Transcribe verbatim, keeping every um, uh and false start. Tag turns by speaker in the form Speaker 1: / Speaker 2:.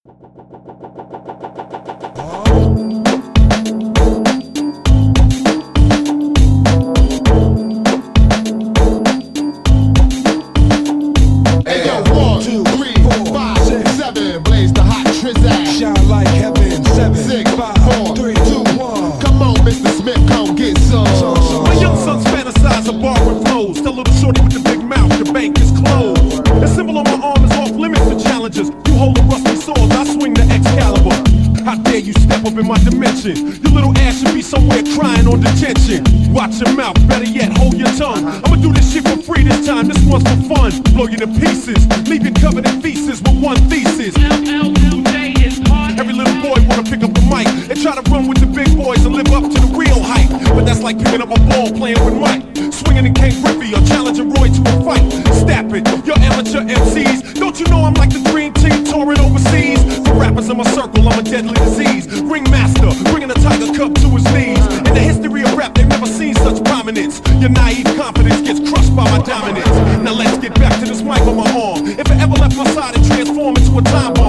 Speaker 1: Shine like heaven, seven, six, five, four, three, two, one. Come on, Mister Smith, come get some. So, so,
Speaker 2: My young sons fantasize of borrowing flows. Tell little shorty with the big mouth, your bank is closed. The symbol on my arm is off limits to challenges. You hold a rusty sword, I swing the Excalibur. How dare you step up in my dimension? Your little ass should be somewhere crying on detention. Watch your mouth, better yet, hold your tongue. I'ma do this shit for free this time, this one's for fun. Blow you to pieces, leave you covered in feces with one thesis. Every little boy wanna pick up the mic and try to run with the big boys and live up to the real hype. But that's like picking up a ball playing with Mike, swinging in King Griffey or challenging Roy to a fight. Stap it, you're amateur M Cs. Don't you know I'm like the dream team touring overseas? For rappers in my circle, I'm a deadly disease. Ringmaster, bringing a Tiger Cup to his knees. In the history of rap, they've never seen such prominence. Your naive confidence gets crushed by my dominance. Now let's get back to this mic on my arm. If it ever left my side and transform into a time bomb,